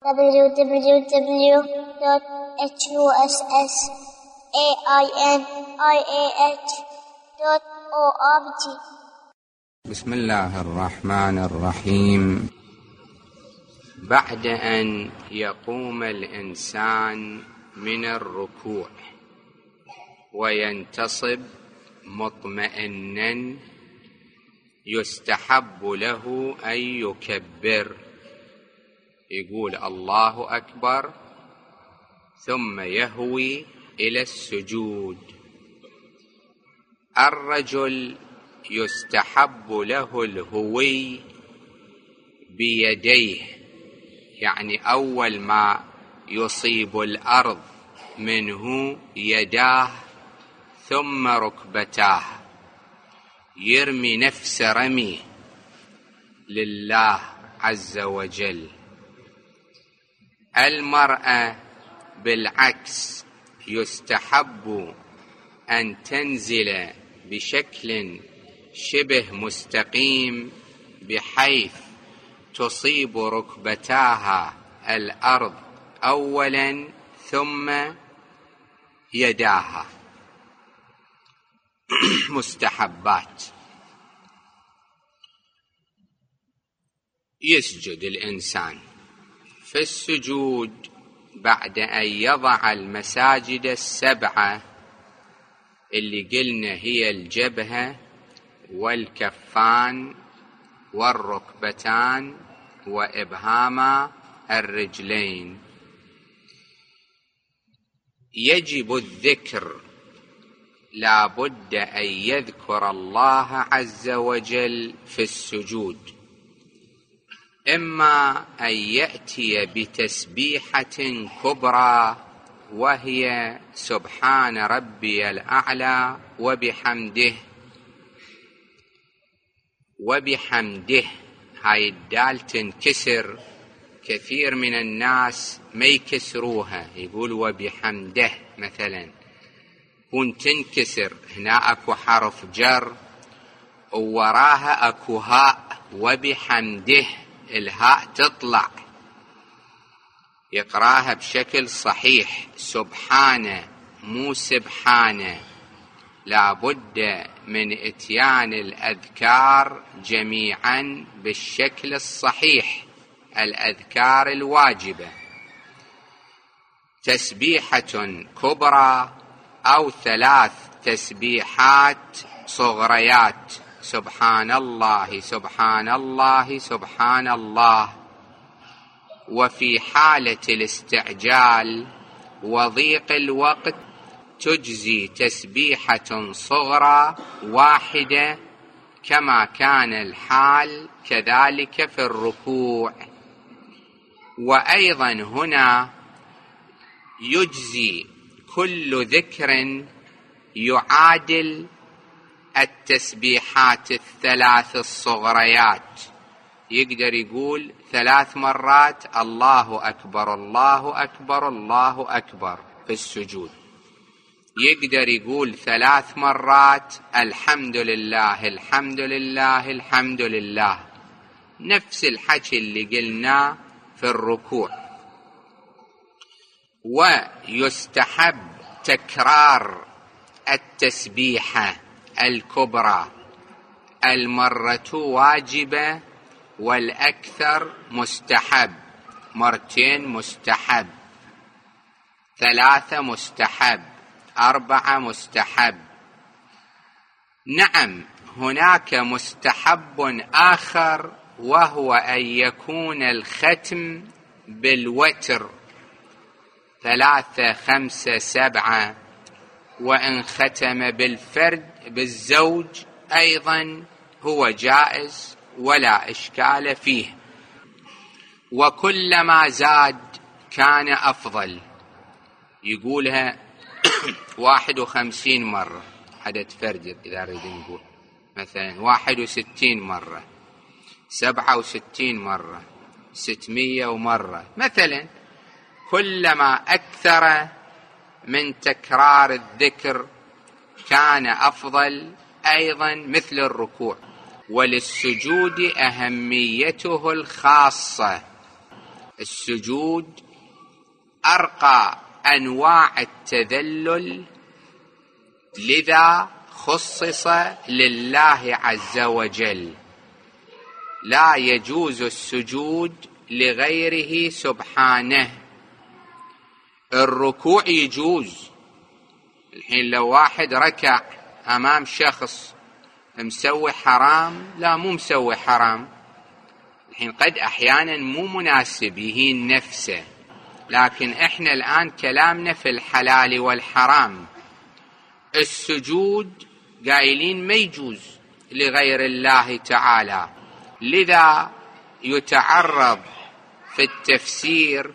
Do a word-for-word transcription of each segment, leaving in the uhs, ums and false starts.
w w w dot h u s s a i n i a h dot org. بسم الله الرحمن الرحيم. بعد أن يقوم الإنسان من الركوع وينتصب مطمئنا يستحب له أن يكبر، يقول الله أكبر ثم يهوي إلى السجود. الرجل يستحب له الهوي بيديه، يعني أول ما يصيب الأرض منه يداه ثم ركبتاه، يرمي نفس رمي لله عز وجل. المرأة بالعكس يستحب أن تنزل بشكل شبه مستقيم بحيث تصيب ركبتاها الأرض أولا ثم يداها. مستحبات. يسجد الإنسان في السجود بعد أن يضع المساجد السبعة اللي قلنا هي الجبهة والكفان والركبتان وإبهاما الرجلين. يجب الذكر، لا بد أن يذكر الله عز وجل في السجود، إما أن يأتي بتسبيحة كبرى وهي سبحان ربي الأعلى وبحمده وبحمده. هاي الدال تنكسر، كثير من الناس ما يكسروها، يقول وبحمده مثلا، كون تنكسر. هنا أكو حرف جر ووراها أكو هاء، وبحمده الهاء تطلع، يقراها بشكل صحيح سبحانه مو سبحانه. لا بد من إتيان الأذكار جميعا بالشكل الصحيح، الأذكار الواجبة، تسبيحة كبرى أو ثلاث تسبيحات صغريات، سبحان الله سبحان الله سبحان الله. وفي حالة الاستعجال وضيق الوقت تجزي تسبيحة صغرى واحدة كما كان الحال كذلك في الركوع. وأيضا هنا يجزي كل ذكر يعادل التسبيحات الثلاث الصغريات. يقدر يقول ثلاث مرات الله أكبر الله أكبر الله أكبر في السجود، يقدر يقول ثلاث مرات الحمد لله الحمد لله الحمد لله، نفس الحكي اللي قلناه في الركوع. ويستحب تكرار التسبيحة الكبرى، المرة واجبة والأكثر مستحب، مرتين مستحب، ثلاثة مستحب، أربعة مستحب. نعم هناك مستحب آخر وهو أن يكون الختم بالوتر، ثلاثة خمسة سبعة، وإن ختم بالفرد بالزوج أيضا هو جائز ولا إشكال فيه، وكلما زاد كان أفضل. يقولها واحد وخمسين مرة عدد فرد، إذا أريد نقول مثلا واحد وستين مرة، سبعة وستين مرة، ستمية ومرة مثلا. كلما أكثر من تكرار الذكر كان أفضل. أيضا مثل الركوع. وللسجود أهميته الخاصة، السجود أرقى أنواع التذلل، لذا خصص لله عز وجل، لا يجوز السجود لغيره سبحانه. الركوع يجوز، الحين لو واحد ركع أمام شخص مسوي حرام، لا مو مسوي حرام، الحين قد أحيانا مو مناسب يهين نفسه، لكن إحنا الآن كلامنا في الحلال والحرام. السجود قايلين ما يجوز لغير الله تعالى، لذا يتعرض في التفسير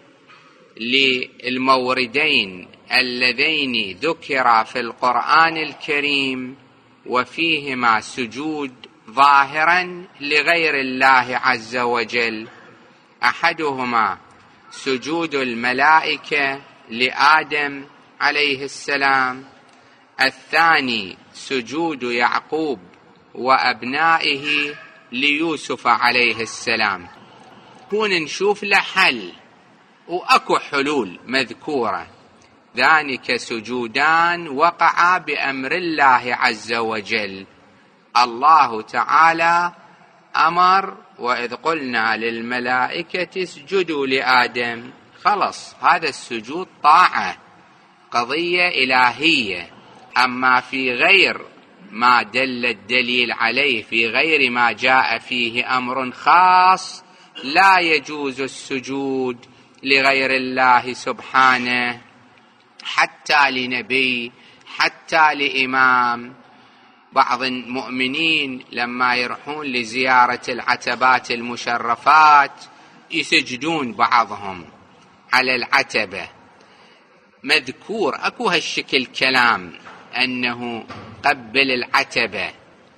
للموردين اللذين ذكرا في القرآن الكريم وفيهما سجود ظاهرا لغير الله عز وجل. أحدهما سجود الملائكة لآدم عليه السلام، الثاني سجود يعقوب وأبنائه ليوسف عليه السلام. كون نشوف له حل، وأكو حلول مذكورة، ذلك سجودان وقعا بأمر الله عز وجل. الله تعالى أمر وإذ قلنا للملائكة اسجدوا لآدم، خلص هذا السجود طاعة، قضية إلهية. أما في غير ما دل الدليل عليه، في غير ما جاء فيه أمر خاص، لا يجوز السجود لغير الله سبحانه، حتى لنبي، حتى لإمام. بعض المؤمنين لما يروحون لزيارة العتبات المشرفات يسجدون بعضهم على العتبة، مذكور أكو هالشكل كلام أنه قبل العتبة.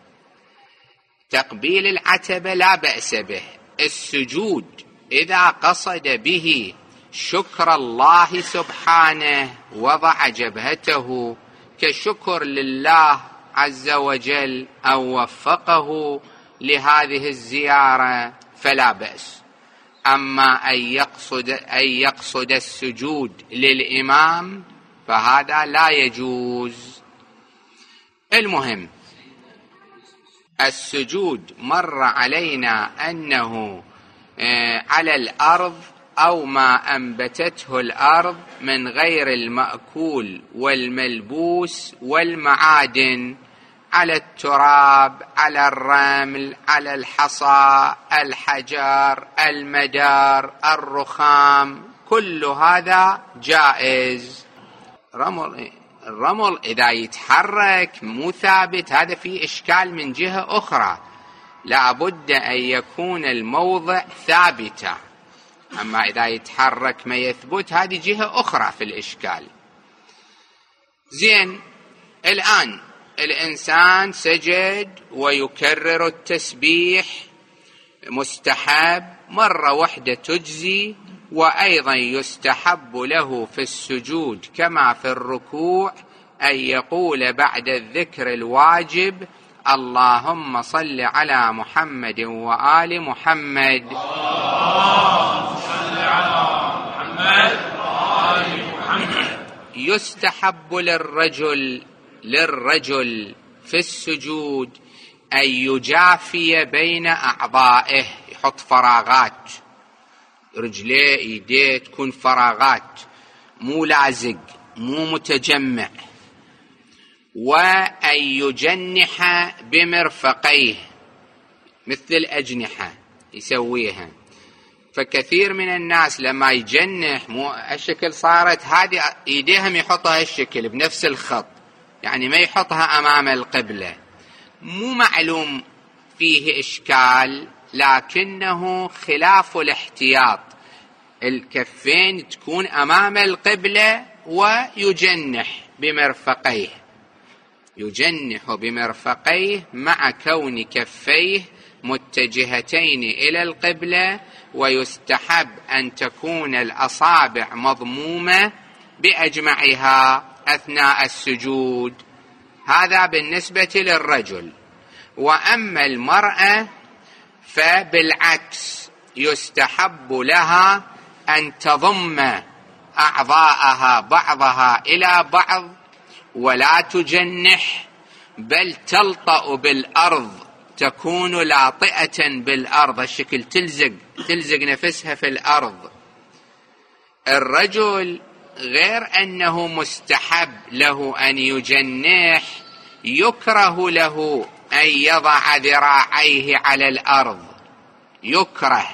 تقبيل العتبة لا بأس به، السجود إذا قصد به شكر الله سبحانه وضع جبهته كشكر لله عز وجل أو وفقه لهذه الزيارة فلا بأس. أما أن يقصد, أن يقصد السجود للإمام فهذا لا يجوز. المهم السجود مر علينا أنه على الأرض أو ما أنبتته الأرض من غير المأكول والملبوس والمعادن، على التراب، على الرمل، على الحصى، الحجر، المدار، الرخام، كل هذا جائز. رمل الرمل إذا يتحرك مو ثابت، هذا فيه إشكال من جهة أخرى، لابد أن يكون الموضع ثابتا. أما إذا يتحرك ما يثبت، هذه جهة أخرى في الإشكال. زين، الآن الإنسان سجد ويكرر التسبيح، مستحب، مرة واحدة تجزي، وأيضا يستحب له في السجود كما في الركوع أن يقول بعد الذكر الواجب: اللهم صل على محمد وآل محمد. اللهم صل على محمد وآل محمد. يستحب للرجل للرجل في السجود أن يجافي بين أعضائه، يحط فراغات، رجليه ايديه تكون فراغات، مو لازق، مو متجمع. وأن يجنح بمرفقيه مثل الأجنحة يسويها. فكثير من الناس لما يجنح مو الشكل صارت هذه ايديهم يحطها الشكل بنفس الخط، يعني ما يحطها أمام القبلة. مو معلوم فيه إشكال، لكنه خلاف الاحتياط. الكفين تكون أمام القبلة ويجنح بمرفقيه، يجنح بمرفقيه مع كون كفيه متجهتين إلى القبلة. ويستحب أن تكون الأصابع مضمومة بأجمعها أثناء السجود. هذا بالنسبة للرجل. وأما المرأة فبالعكس، يستحب لها أن تضم أعضاءها بعضها إلى بعض ولا تجنح، بل تلطأ بالأرض، تكون لاطئة بالأرض، الشكل تلزق تلزق نفسها في الأرض. الرجل غير أنه مستحب له أن يجنح، يكره له أن يضع ذراعيه على الأرض، يكره.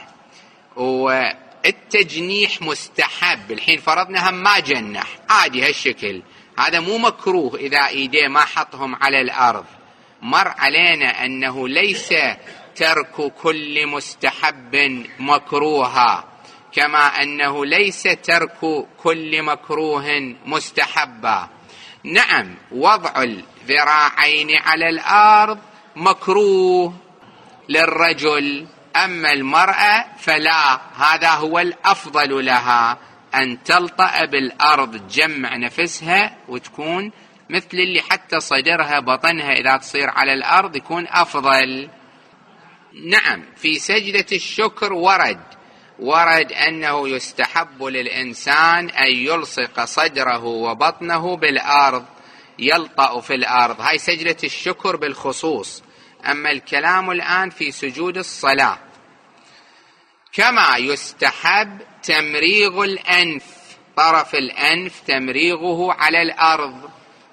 والتجنيح مستحب. الحين فرضنا هم ما جنح عادي هالشكل، هذا مو مكروه إذا إيديه ما حطهم على الأرض. مر علينا أنه ليس ترك كل مستحب مكروها، كما أنه ليس ترك كل مكروه مستحبا. نعم، وضع الذراعين على الأرض مكروه للرجل، أما المرأة فلا، هذا هو الأفضل لها، أن تلطأ بالأرض، تجمع نفسها وتكون مثل اللي حتى صدرها بطنها إذا تصير على الأرض يكون أفضل. نعم، في سجدة الشكر ورد ورد أنه يستحب للإنسان أن يلصق صدره وبطنه بالأرض، يلطأ في الأرض، هاي سجدة الشكر بالخصوص. أما الكلام الآن في سجود الصلاة. كما يستحب تمريغ الأنف، طرف الأنف تمريغه على الأرض.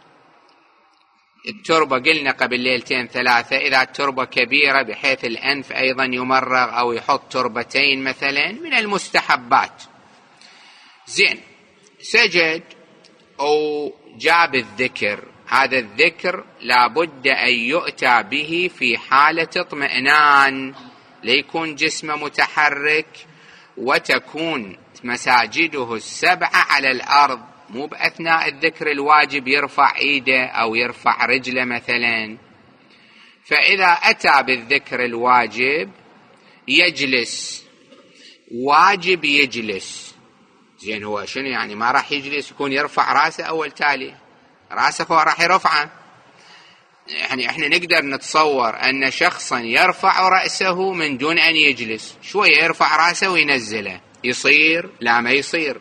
التربة قلنا قبل ليلتين ثلاثة، إذا التربة كبيرة بحيث الأنف أيضا يمرغ أو يحط تربتين مثلا، من المستحبات. زين، سجد أو جاب الذكر، هذا الذكر لابد أن يؤتى به في حالة اطمئنان، ليكون جسمه متحرك، وتكون مساجده السبعة على الأرض، مو بأثناء الذكر الواجب يرفع إيده أو يرفع رجله مثلا. فإذا أتى بالذكر الواجب يجلس، واجب يجلس. زين، هو شنو يعني ما راح يجلس؟ يكون يرفع راسه أول تالي، راسه هو راح يرفعه. يعني احنا نقدر نتصور أن شخصا يرفع رأسه من دون أن يجلس، شوية يرفع راسه وينزله، يصير؟ لا، ما يصير.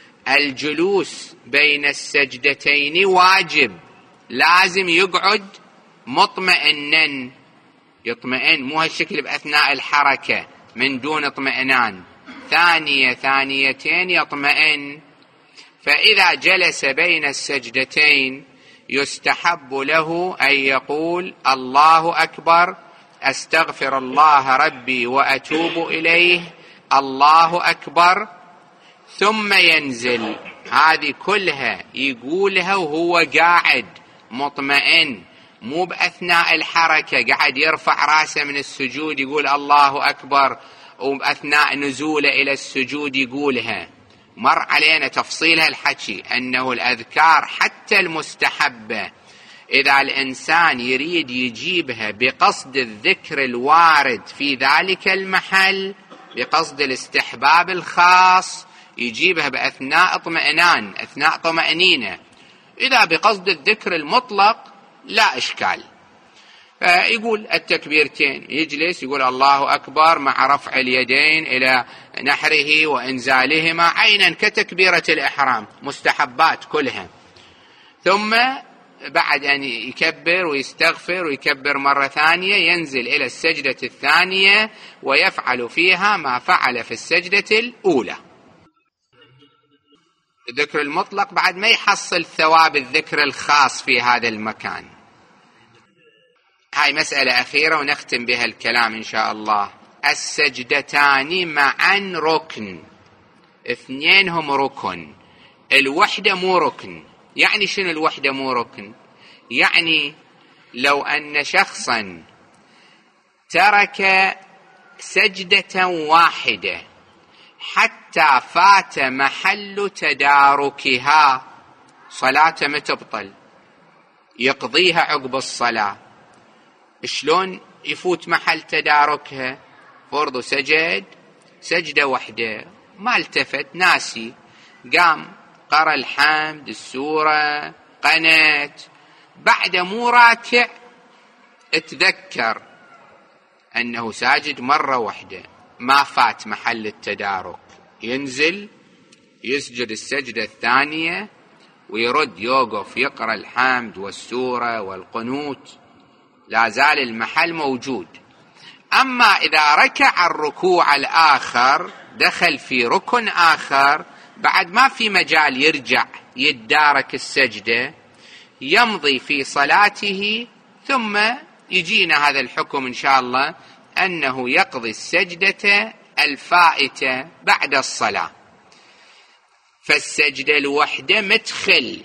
الجلوس بين السجدتين واجب، لازم يقعد مطمئنا، يطمئن، مو هالشكل بأثناء الحركة من دون اطمئنان، ثانية ثانيتين يطمئن. فإذا جلس بين السجدتين يستحب له أن يقول الله أكبر، أستغفر الله ربي وأتوب إليه، الله أكبر، ثم ينزل. هذه كلها يقولها وهو قاعد مطمئن، مو بأثناء الحركة قاعد يرفع راسه من السجود يقول الله أكبر، وبأثناء نزوله إلى السجود يقولها. مر علينا تفصيلها الحكي أنه الأذكار حتى المستحبة إذا الإنسان يريد يجيبها بقصد الذكر الوارد في ذلك المحل، بقصد الاستحباب الخاص، يجيبها بأثناء اطمئنان، أثناء طمأنينة. إذا بقصد الذكر المطلق لا إشكال، فيقول التكبيرتين، يجلس يقول الله أكبر مع رفع اليدين إلى نحره وإنزالهما عينا كتكبيرة الإحرام، مستحبات كلها. ثم بعد أن يكبر ويستغفر ويكبر مرة ثانية ينزل إلى السجدة الثانية ويفعل فيها ما فعل في السجدة الأولى. الذكر المطلق بعد ما يحصل ثواب الذكر الخاص في هذا المكان. هاي مسألة أخيرة ونختم بها الكلام إن شاء الله. السجدتان معا ركن، اثنين هم ركن، الوحدة مو ركن. يعني شنو الوحدة مو ركن؟ يعني لو أن شخصا ترك سجدة واحدة حتى فات محل تداركها، صلاته ما تبطل، يقضيها عقب الصلاة. شلون يفوت محل تداركها؟ فرض سجد سجدة واحدة، ما التفت، ناسي، قام قرأ الحمد، السورة، قنت، بعد مو راكع اتذكر أنه ساجد مرة واحدة، ما فات محل التدارك، ينزل يسجد السجدة الثانية ويرد يوقف يقرأ الحمد والسورة والقنوت، لا زال المحل موجود. أما إذا ركع الركوع الآخر دخل في ركن آخر، بعد ما في مجال يرجع يتدارك السجدة، يمضي في صلاته، ثم يجينا هذا الحكم إن شاء الله أنه يقضي السجدة الفائتة بعد الصلاة. فالسجدة الوحدة مدخل.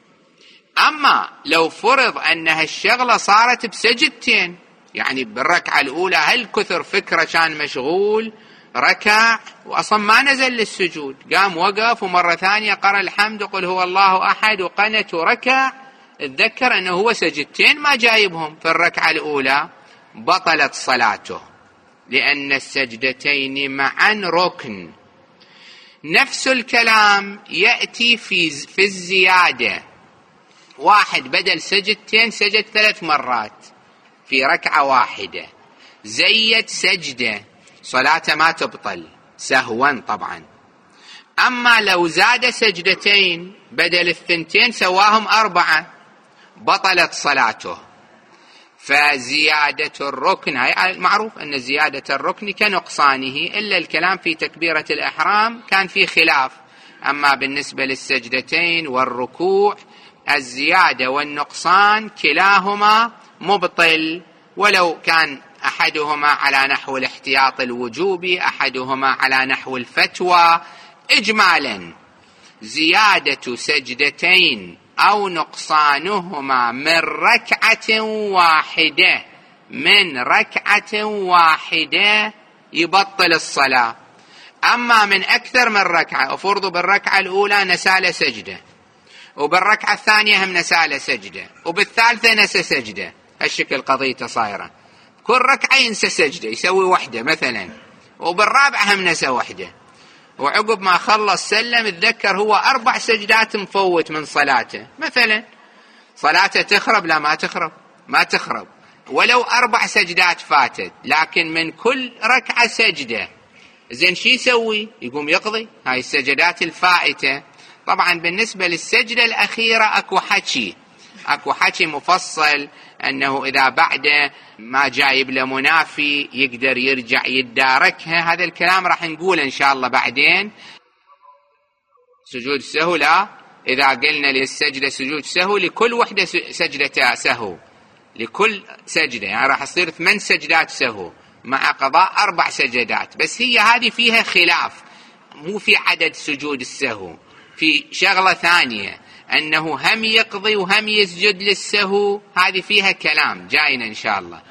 أما لو فرض أنها الشغلة صارت بسجدتين، يعني بالركعة الأولى هل كثر فكرة كان مشغول ركع وأصلا ما نزل للسجود، قام وقف ومرة ثانية قرأ الحمد وقل هو الله أحد وقنت وركع، اتذكر أنه هو سجدتين ما جايبهم في الركعة الأولى، بطلت صلاته، لأن السجدتين معا ركن. نفس الكلام يأتي في في الزيادة. واحد بدل سجدتين سجد ثلاث مرات في ركعة واحدة، زيد سجدة، صلاته ما تبطل سهوا طبعا. أما لو زاد سجدتين بدل الثنتين سواهم أربعة، بطلت صلاته. فزيادة الركن هي معروف أن زيادة الركن كنقصانه، إلا الكلام في تكبيرة الإحرام كان في خلاف. أما بالنسبة للسجدتين والركوع الزيادة والنقصان كلاهما مبطل، ولو كان أحدهما على نحو الاحتياط الوجوبي، أحدهما على نحو الفتوى. إجمالا زيادة سجدتين أو نقصانهما من ركعة واحدة من ركعة واحدة يبطل الصلاة. أما من أكثر من ركعة، أفرض بالركعة الأولى نسال سجدة، وبالركعة الثانية هم نسال سجدة، وبالثالثة نسى سجدة، هالشكل قضيته صايرة، كل ركعة ينسى سجدة يسوي وحدة مثلا، وبالرابعة هم نسى وحدة، وعقب ما خلص سلم اتذكر هو أربع سجدات مفوت من صلاته مثلا، صلاته تخرب؟ لا ما تخرب، ما تخرب ولو أربع سجدات فاتت، لكن من كل ركعة سجدة. زين شي يسوي؟ يقوم يقضي هاي السجدات الفائتة. طبعا بالنسبة للسجدة الأخيرة أكو حكي أكو حكي مفصل، أنه إذا بعد ما جايب له منافي يقدر يرجع يتداركها. هذا الكلام راح نقول إن شاء الله بعدين. سجود سهو لا، إذا قلنا للسجدة سجود سهو لكل وحدة سجدة سهو، لكل سجدة يعني راح يصير ثمان سجدات سهو مع قضاء أربع سجدات. بس هي هذه فيها خلاف، مو في عدد سجود السهو، في شغلة ثانية أنه هم يقضي وهم يسجد للسهو، هذه فيها كلام جاينا إن شاء الله.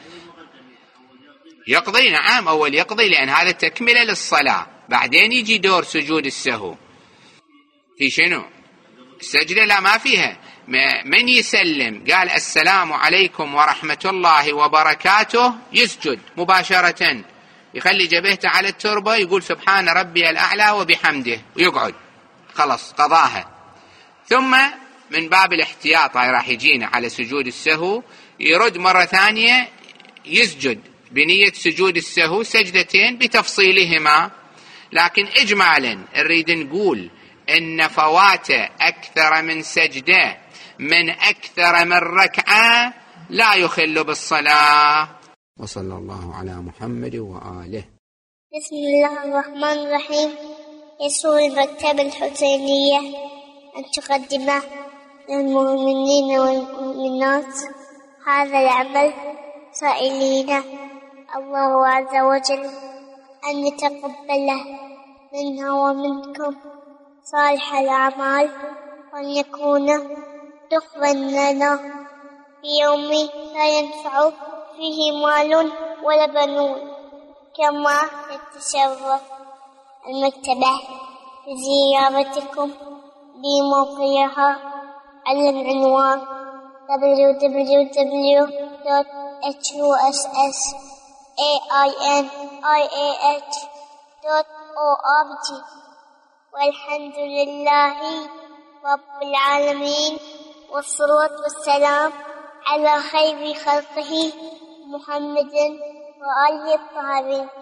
يقضي نعم، أول يقضي لأن هذا تكملة للصلاة، بعدين يجي دور سجود السهو. في شنو؟ السجدة لا ما فيها. من يسلم قال السلام عليكم ورحمة الله وبركاته يسجد مباشرة، يخلي جبهته على التربة، يقول سبحان ربي الأعلى وبحمده ويقعد، خلص قضاها. ثم من باب الاحتياط راح يجينا على سجود السهو، يرد مرة ثانية يسجد بنية سجود السهو سجدتين بتفصيلهما. لكن إجمالا نريد نقول إن فواته أكثر من سجدة من أكثر من ركعة لا يخل بالصلاة. وصلى الله على محمد وآله. بسم الله الرحمن الرحيم. يسر المكتبة الحسينية أن تقدم للمؤمنين والمؤمنات هذا العمل، سائلين الله عز وجل أن يتقبله منا ومنكم صالح الأعمال، وأن يكون دخلا لنا في يوم لا ينفع فيه مال ولا بنون. كما يتشرف المكتبة بزيارتكم بموقعها على العنوان دبليو دبليو دبليو دوت إتش يو إس إس إيه آي إن آي إيه إتش دوت أو آر جي. والحمد لله رب العالمين، والصلاة والسلام على خير خلقه محمد وآله الطاهرين.